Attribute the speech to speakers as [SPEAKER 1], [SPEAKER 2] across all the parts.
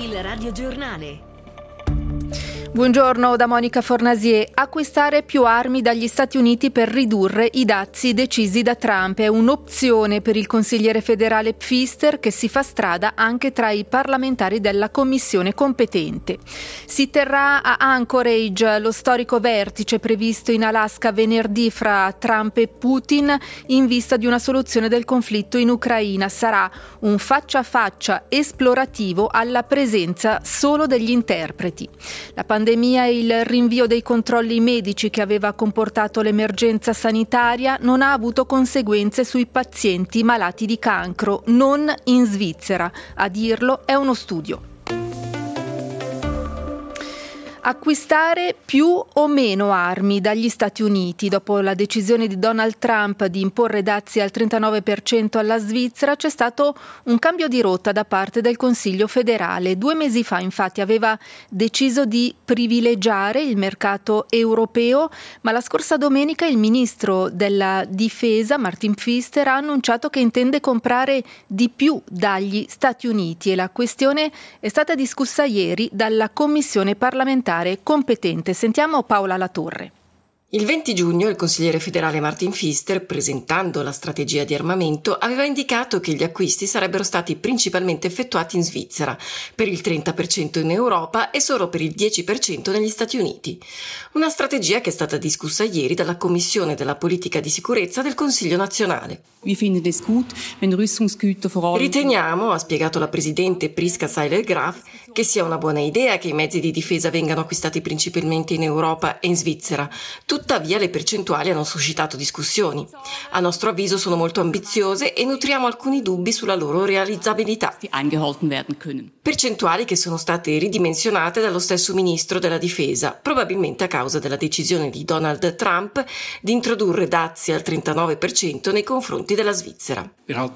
[SPEAKER 1] Il radiogiornale.
[SPEAKER 2] Buongiorno da Monica Fornasier. Acquistare più armi dagli Stati Uniti per ridurre i dazi decisi da Trump è un'opzione per il consigliere federale Pfister, che si fa strada anche tra i parlamentari della commissione competente. Si terrà a Anchorage lo storico vertice previsto in Alaska venerdì fra Trump e Putin in vista di una soluzione del conflitto in Ucraina. Sarà un faccia a faccia esplorativo alla presenza solo degli interpreti. La pandemia e il rinvio dei controlli medici che aveva comportato l'emergenza sanitaria non ha avuto conseguenze sui pazienti malati di cancro, non in Svizzera. A dirlo è uno studio. Acquistare più o meno armi dagli Stati Uniti. Dopo la decisione di Donald Trump di imporre dazi al 39% alla Svizzera, c'è stato un cambio di rotta da parte del Consiglio federale. 2 mesi fa, infatti, aveva deciso di privilegiare il mercato europeo, ma la scorsa domenica il ministro della Difesa, Martin Pfister, ha annunciato che intende comprare di più dagli Stati Uniti e la questione è stata discussa ieri dalla Commissione parlamentare competente. Sentiamo Paola Latorre.
[SPEAKER 3] Il 20 giugno il consigliere federale Martin Pfister, presentando la strategia di armamento, aveva indicato che gli acquisti sarebbero stati principalmente effettuati in Svizzera, per il 30% in Europa e solo per il 10% negli Stati Uniti. Una strategia che è stata discussa ieri dalla Commissione della Politica di Sicurezza del Consiglio nazionale. Riteniamo, ha spiegato la presidente Priska Seiler-Graf, che sia una buona idea che i mezzi di difesa vengano acquistati principalmente in Europa e in Svizzera. Tuttavia le percentuali hanno suscitato discussioni. A nostro avviso sono molto ambiziose e nutriamo alcuni dubbi sulla loro realizzabilità. Percentuali che sono state ridimensionate dallo stesso ministro della difesa, probabilmente a causa della decisione di Donald Trump di introdurre dazi al 39% nei confronti della Svizzera.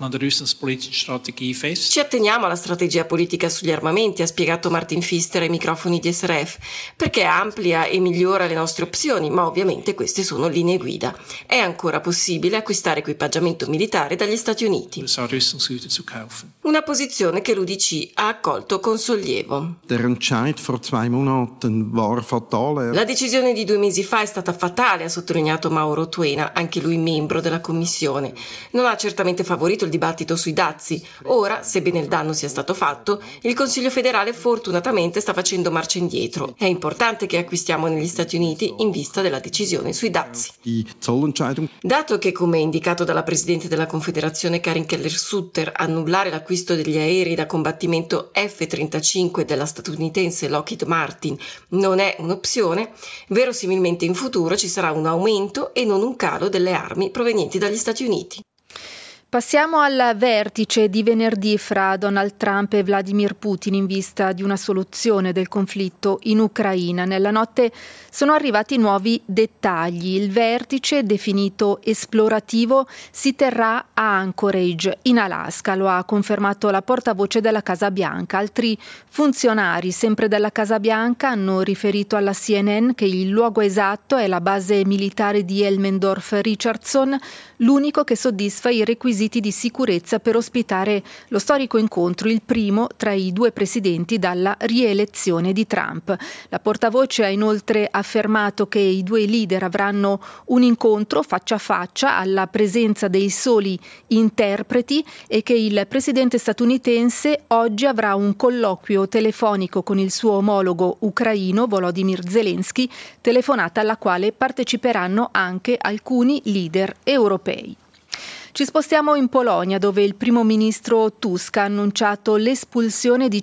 [SPEAKER 3] Ci atteniamo alla strategia politica sugli armamenti, ha spiegato Martin Pfister ai microfoni di SRF, perché amplia e migliora le nostre opzioni, ma ovviamente queste sono linee guida. È ancora possibile acquistare equipaggiamento militare dagli Stati Uniti. Una posizione che l'UDC ha accolto con sollievo. La decisione di 2 mesi fa è stata fatale, ha sottolineato Mauro Tuena, anche lui membro della Commissione. Non ha certamente favorito il dibattito sui dazi. Ora, sebbene il danno sia stato fatto, il Consiglio federale fortunatamente sta facendo marcia indietro. È importante che acquistiamo negli Stati Uniti in vista della decisione sui dazi. Dato che, come indicato dalla Presidente della Confederazione Karin Keller-Sutter, annullare l'acquisto degli aerei da combattimento F-35 della statunitense Lockheed Martin non è un'opzione, verosimilmente in futuro ci sarà un aumento e non un calo delle armi provenienti dagli Stati Uniti.
[SPEAKER 2] Passiamo al vertice di venerdì fra Donald Trump e Vladimir Putin in vista di una soluzione del conflitto in Ucraina. Nella notte sono arrivati nuovi dettagli. Il vertice, definito esplorativo, si terrà a Anchorage, in Alaska. Lo ha confermato la portavoce della Casa Bianca. Altri funzionari, sempre della Casa Bianca, hanno riferito alla CNN che il luogo esatto è la base militare di Elmendorf-Richardson, l'unico che soddisfa i requisiti di sicurezza per ospitare lo storico incontro, il primo tra i 2 presidenti dalla rielezione di Trump. La portavoce ha inoltre affermato che i 2 leader avranno un incontro faccia a faccia alla presenza dei soli interpreti e che il presidente statunitense oggi avrà un colloquio telefonico con il suo omologo ucraino Volodymyr Zelensky, telefonata alla quale parteciperanno anche alcuni leader europei. Ci spostiamo in Polonia, dove il primo ministro Tusk ha annunciato l'espulsione di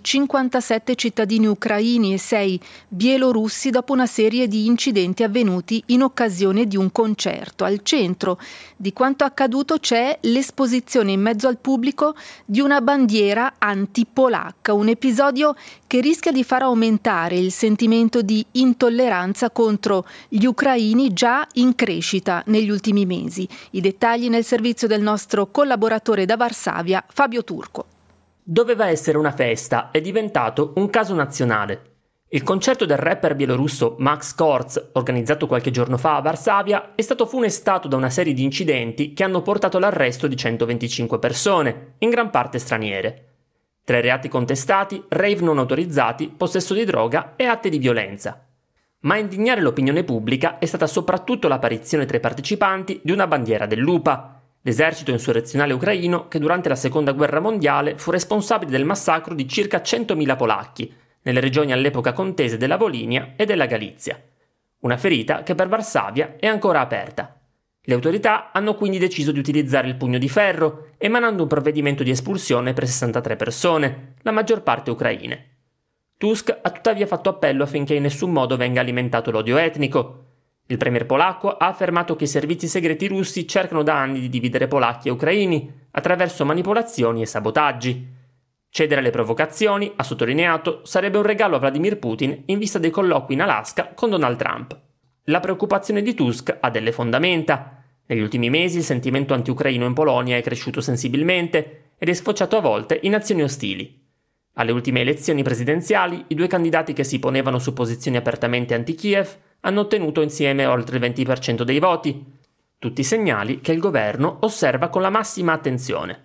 [SPEAKER 2] 57 cittadini ucraini e 6 bielorussi dopo una serie di incidenti avvenuti in occasione di un concerto. Al centro di quanto accaduto c'è l'esposizione in mezzo al pubblico di una bandiera antipolacca, un episodio che rischia di far aumentare il sentimento di intolleranza contro gli ucraini già in crescita negli ultimi mesi. I dettagli nel servizio del nostro collaboratore da Varsavia, Fabio Turco.
[SPEAKER 4] Doveva essere una festa, è diventato un caso nazionale. Il concerto del rapper bielorusso Max Korz, organizzato qualche giorno fa a Varsavia, è stato funestato da una serie di incidenti che hanno portato all'arresto di 125 persone, in gran parte straniere. Tra i reati contestati, rave non autorizzati, possesso di droga e atti di violenza. Ma a indignare l'opinione pubblica è stata soprattutto l'apparizione tra i partecipanti di una bandiera dell'UPA, l'esercito insurrezionale ucraino che durante la Seconda Guerra Mondiale fu responsabile del massacro di circa 100.000 polacchi nelle regioni all'epoca contese della Volinia e della Galizia. Una ferita che per Varsavia è ancora aperta. Le autorità hanno quindi deciso di utilizzare il pugno di ferro, emanando un provvedimento di espulsione per 63 persone, la maggior parte ucraine. Tusk ha tuttavia fatto appello affinché in nessun modo venga alimentato l'odio etnico. Il premier polacco ha affermato che i servizi segreti russi cercano da anni di dividere polacchi e ucraini attraverso manipolazioni e sabotaggi. Cedere alle provocazioni, ha sottolineato, sarebbe un regalo a Vladimir Putin in vista dei colloqui in Alaska con Donald Trump. La preoccupazione di Tusk ha delle fondamenta. Negli ultimi mesi il sentimento anti-ucraino in Polonia è cresciuto sensibilmente ed è sfociato a volte in azioni ostili. Alle ultime elezioni presidenziali, i due candidati che si ponevano su posizioni apertamente anti-Kiev hanno ottenuto insieme oltre il 20% dei voti. Tutti segnali che il governo osserva con la massima attenzione.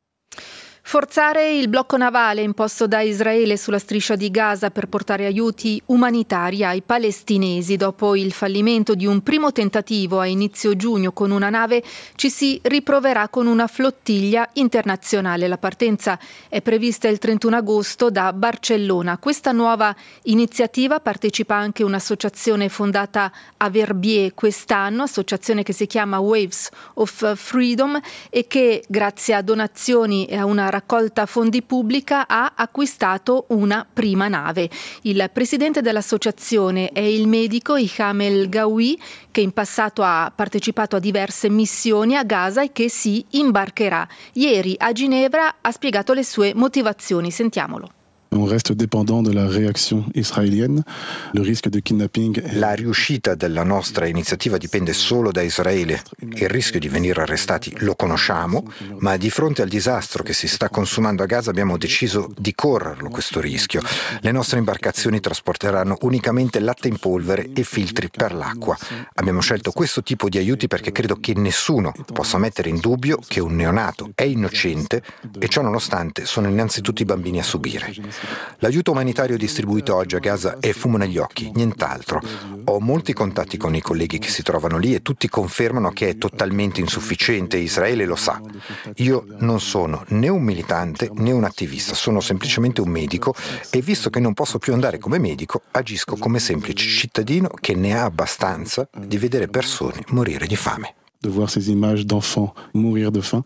[SPEAKER 2] Forzare il blocco navale imposto da Israele sulla striscia di Gaza per portare aiuti umanitari ai palestinesi. Dopo il fallimento di un primo tentativo a inizio giugno con una nave, ci si riproverà con una flottiglia internazionale. La partenza è prevista il 31 agosto da Barcellona. A questa nuova iniziativa partecipa anche un'associazione fondata a Verbier quest'anno, associazione che si chiama Waves of Freedom e che, grazie a donazioni e a una raccolta fondi pubblica, ha acquistato una prima nave. Il presidente dell'associazione è il medico Iham El Gawi, che in passato ha partecipato a diverse missioni a Gaza e che si imbarcherà. Ieri a Ginevra ha spiegato le sue motivazioni. Sentiamolo.
[SPEAKER 1] On reste dépendant de la réaction israélienne. Le risque de kidnapping.
[SPEAKER 5] La riuscita della nostra iniziativa dipende solo da Israele. Il rischio di venire arrestati lo conosciamo, ma di fronte al disastro che si sta consumando a Gaza abbiamo deciso di correrlo questo rischio. Le nostre imbarcazioni trasporteranno unicamente latte in polvere e filtri per l'acqua. Abbiamo scelto questo tipo di aiuti perché credo che nessuno possa mettere in dubbio che un neonato è innocente e ciò nonostante sono innanzitutto i bambini a subire. L'aiuto umanitario distribuito oggi a Gaza è fumo negli occhi, nient'altro. Ho molti contatti con i colleghi che si trovano lì e tutti confermano che è totalmente insufficiente e Israele lo sa. Io non sono né un militante né un attivista, sono semplicemente un medico e visto che non posso più andare come medico, agisco come semplice cittadino che ne ha abbastanza di vedere persone morire di fame.
[SPEAKER 1] De voir ces images d'enfants mourir de faim.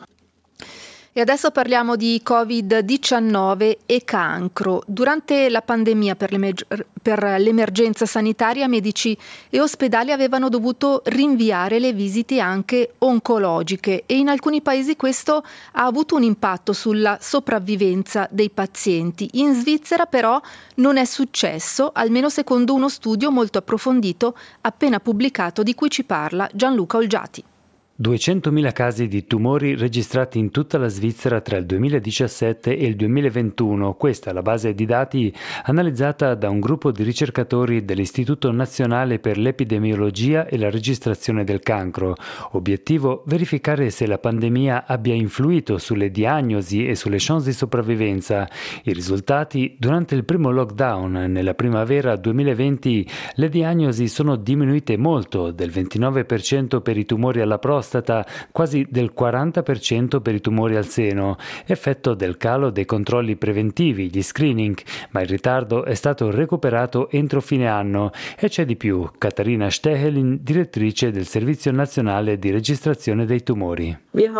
[SPEAKER 2] E adesso parliamo di Covid-19 e cancro. Durante la pandemia per l'emergenza sanitaria, medici e ospedali avevano dovuto rinviare le visite anche oncologiche e in alcuni paesi questo ha avuto un impatto sulla sopravvivenza dei pazienti. In Svizzera però non è successo, almeno secondo uno studio molto approfondito appena pubblicato di cui ci parla Gianluca Olgiati.
[SPEAKER 6] 200.000 casi di tumori registrati in tutta la Svizzera tra il 2017 e il 2021. Questa è la base di dati analizzata da un gruppo di ricercatori dell'Istituto Nazionale per l'Epidemiologia e la Registrazione del Cancro. Obiettivo: verificare se la pandemia abbia influito sulle diagnosi e sulle chance di sopravvivenza. I risultati: durante il primo lockdown nella primavera 2020 le diagnosi sono diminuite molto, del 29% per i tumori alla prostata, quasi del 40% per i tumori al seno, effetto del calo dei controlli preventivi, gli screening, ma il ritardo è stato recuperato entro fine anno. E c'è di più. Katharina Stehelin, direttrice del Servizio Nazionale di Registrazione dei Tumori.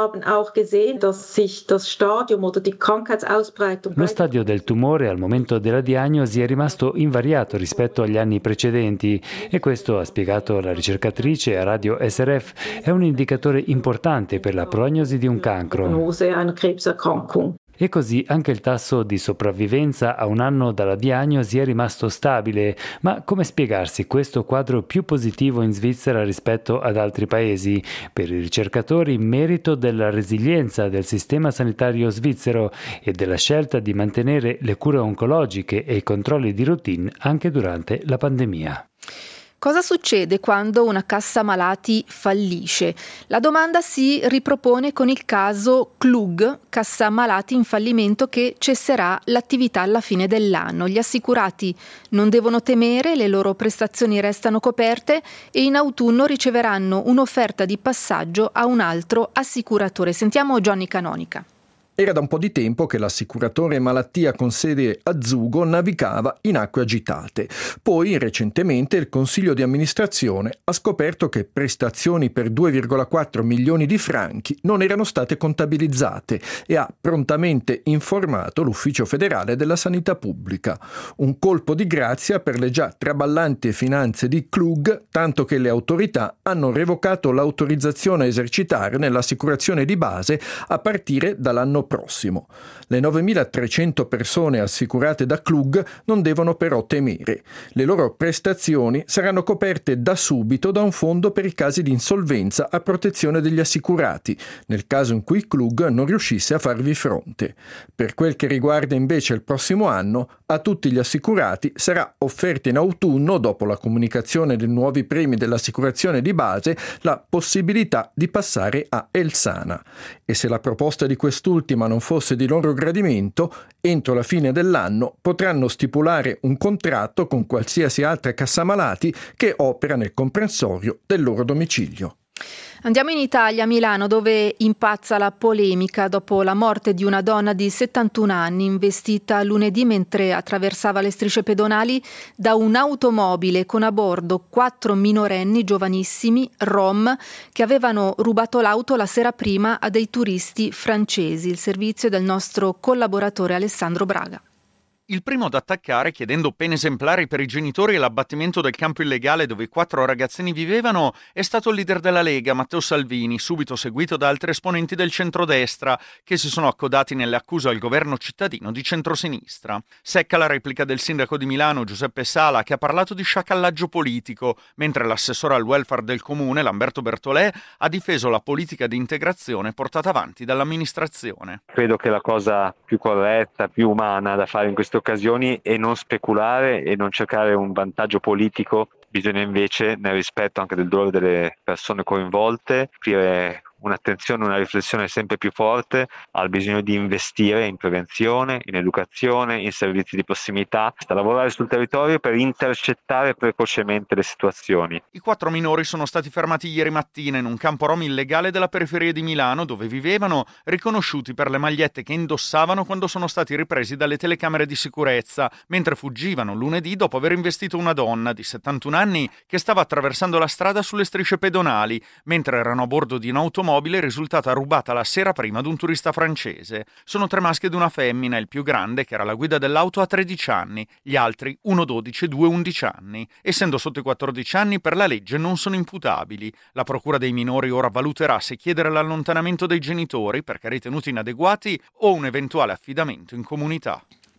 [SPEAKER 6] Lo stadio del tumore al momento della diagnosi è rimasto invariato rispetto agli anni precedenti e questo, ha spiegato la ricercatrice a Radio SRF, è un indicatore importante per la prognosi di un cancro. E così anche il tasso di sopravvivenza a un anno dalla diagnosi è rimasto stabile. Ma come spiegarsi questo quadro più positivo in Svizzera rispetto ad altri paesi? Per i ricercatori, merito della resilienza del sistema sanitario svizzero e della scelta di mantenere le cure oncologiche e i controlli di routine anche durante la pandemia.
[SPEAKER 2] Cosa succede quando una cassa malati fallisce? La domanda si ripropone con il caso Klug, cassa malati in fallimento che cesserà l'attività alla fine dell'anno. Gli assicurati non devono temere, le loro prestazioni restano coperte e in autunno riceveranno un'offerta di passaggio a un altro assicuratore. Sentiamo Johnny Canonica.
[SPEAKER 7] Era da un po' di tempo che l'assicuratore malattia con sede a Zugo navigava in acque agitate. Poi, recentemente, il Consiglio di amministrazione ha scoperto che prestazioni per 2,4 milioni di franchi non erano state contabilizzate e ha prontamente informato l'Ufficio federale della sanità pubblica. Un colpo di grazia per le già traballanti finanze di Klug, tanto che le autorità hanno revocato l'autorizzazione a esercitare nell'assicurazione di base a partire dall'anno prossimo. Le 9.300 persone assicurate da Klug non devono però temere. Le loro prestazioni saranno coperte da subito da un fondo per i casi di insolvenza a protezione degli assicurati, nel caso in cui Klug non riuscisse a farvi fronte. Per quel che riguarda invece il prossimo anno, a tutti gli assicurati sarà offerta in autunno, dopo la comunicazione dei nuovi premi dell'assicurazione di base, la possibilità di passare a Elsana. E se la proposta di quest'ultima non fosse di loro gradimento, entro la fine dell'anno potranno stipulare un contratto con qualsiasi altra cassamalati che opera nel comprensorio del loro domicilio.
[SPEAKER 2] Andiamo in Italia, a Milano, dove impazza la polemica dopo la morte di una donna di 71 anni investita lunedì mentre attraversava le strisce pedonali da un'automobile con a bordo 4 minorenni giovanissimi rom che avevano rubato l'auto la sera prima a dei turisti francesi. Il servizio del nostro collaboratore Alessandro Braga.
[SPEAKER 8] Il primo ad attaccare, chiedendo pene esemplari per i genitori e l'abbattimento del campo illegale dove i 4 ragazzini vivevano, è stato il leader della Lega, Matteo Salvini, subito seguito da altri esponenti del centrodestra, che si sono accodati nelle accuse al governo cittadino di centrosinistra. Secca la replica del sindaco di Milano, Giuseppe Sala, che ha parlato di sciacallaggio politico, mentre l'assessore al welfare del comune, Lamberto Bertolè, ha difeso la politica di integrazione portata avanti dall'amministrazione.
[SPEAKER 9] Credo che la cosa più corretta, più umana da fare in queste occasioni è non speculare e non cercare un vantaggio politico. Bisogna invece, nel rispetto anche del dolore delle persone coinvolte, offrire un'attenzione, una riflessione sempre più forte al bisogno di investire in prevenzione, in educazione, in servizi di prossimità, a lavorare sul territorio per intercettare precocemente le situazioni.
[SPEAKER 8] I 4 minori sono stati fermati ieri mattina in un campo rom illegale della periferia di Milano, dove vivevano, riconosciuti per le magliette che indossavano quando sono stati ripresi dalle telecamere di sicurezza, mentre fuggivano lunedì dopo aver investito una donna di 71 anni che stava attraversando la strada sulle strisce pedonali, mentre erano a bordo di un'automobile risultata rubata la sera prima ad un turista francese. Sono 3 maschi ed una femmina, il più grande, che era la guida dell'auto, ha 13 anni, gli altri, uno 12 e 2 11 anni. Essendo sotto i 14 anni, per la legge non sono imputabili. La procura dei minori ora valuterà se chiedere l'allontanamento dei genitori perché ritenuti inadeguati o un eventuale affidamento in comunità.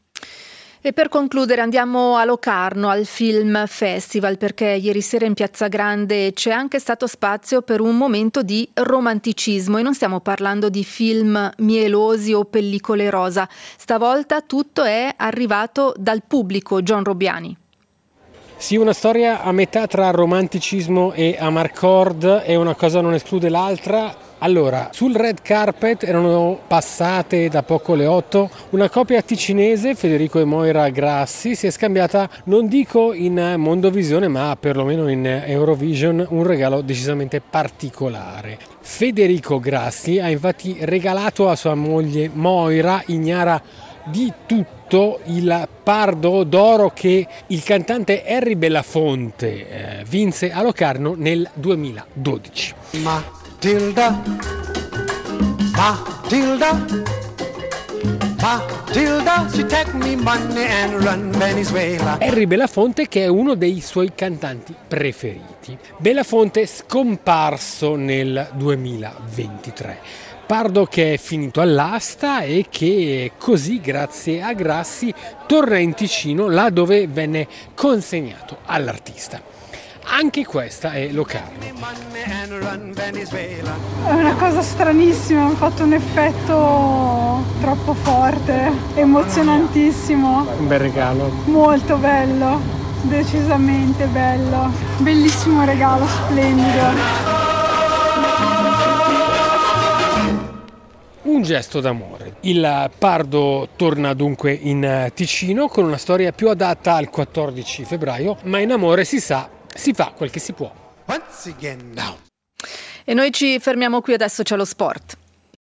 [SPEAKER 2] E per concludere andiamo a Locarno, al Film Festival, perché ieri sera in Piazza Grande c'è anche stato spazio per un momento di romanticismo e non stiamo parlando di film mielosi o pellicole rosa. Stavolta tutto è arrivato dal pubblico. John Robbiani.
[SPEAKER 10] Sì, una storia a metà tra romanticismo e amarcord, e una cosa non esclude l'altra. Allora, sul red carpet erano passate da poco le 8, una coppia ticinese, Federico e Moira Grassi, si è scambiata, non dico in Mondovisione, ma perlomeno in Eurovision, un regalo decisamente particolare. Federico Grassi ha infatti regalato a sua moglie Moira, ignara di tutto, il Pardo d'Oro che il cantante Harry Belafonte vinse a Locarno nel 2012. Matilda, she take me money and run Venezuela. Harry Belafonte, che è uno dei suoi cantanti preferiti. Belafonte scomparso nel 2023. Pardo che è finito all'asta e che così, grazie a Grassi, torna in Ticino, là dove venne consegnato all'artista. Anche questa è Locarno.
[SPEAKER 11] È una cosa stranissima, ha fatto un effetto troppo forte, emozionantissimo.
[SPEAKER 10] Un bel regalo.
[SPEAKER 11] Molto bello, Decisamente bello, bellissimo regalo, splendido.
[SPEAKER 10] Un gesto d'amore. Il Pardo torna dunque in Ticino con una storia più adatta al 14 febbraio, ma in amore si sa, si fa quel che si può.
[SPEAKER 2] E noi ci fermiamo qui, adesso c'è lo sport.